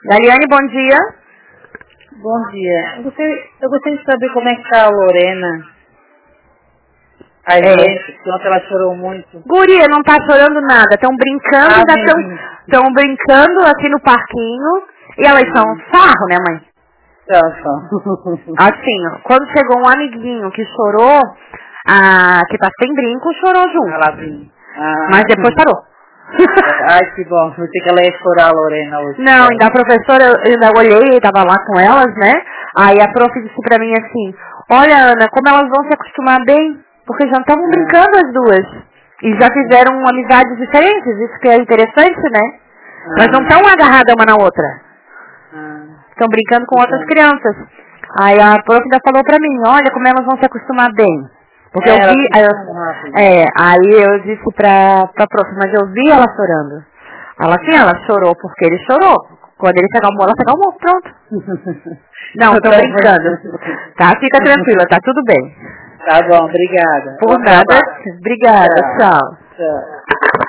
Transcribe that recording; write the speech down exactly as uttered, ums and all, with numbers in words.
Daliane, bom dia. Bom dia. Eu gostaria, eu gostaria de saber como é que está a Lorena. A gente, que ontem ela chorou muito. Guria, não tá chorando nada. Estão brincando, Ah, já estão brincando aqui no parquinho. E elas são um sarro, né, mãe? São, são. Assim, ó, quando chegou um amiguinho que chorou, a, que tá sem brinco, chorou junto. Ela vinha. Ah. Mas depois parou. Ai, que bom. Eu pensei que ela ia chorar, a Lorena, hoje. Não, ainda a professora, eu ainda olhei, tava lá com elas, né? Aí a prof disse pra mim assim, olha, Ana, como elas vão se acostumar bem, porque já estavam brincando as duas. E já fizeram amizades diferentes, isso que é interessante, né? Ah. Mas não estão agarradas uma na outra. Estão ah. brincando com outras crianças. Aí a prof ainda falou pra mim, olha como elas vão se acostumar bem. Porque é, eu vi, aí eu, é, aí eu disse pra, pra prof, mas eu vi ela chorando. Ela sim, ela chorou porque ele chorou. Quando ele se acalmou, ela se acalmou, pronto. Não, tô brincando. Tá, fica tranquila, tá tudo bem. Tá bom, obrigada. Por nada, obrigada, tchau. Tchau.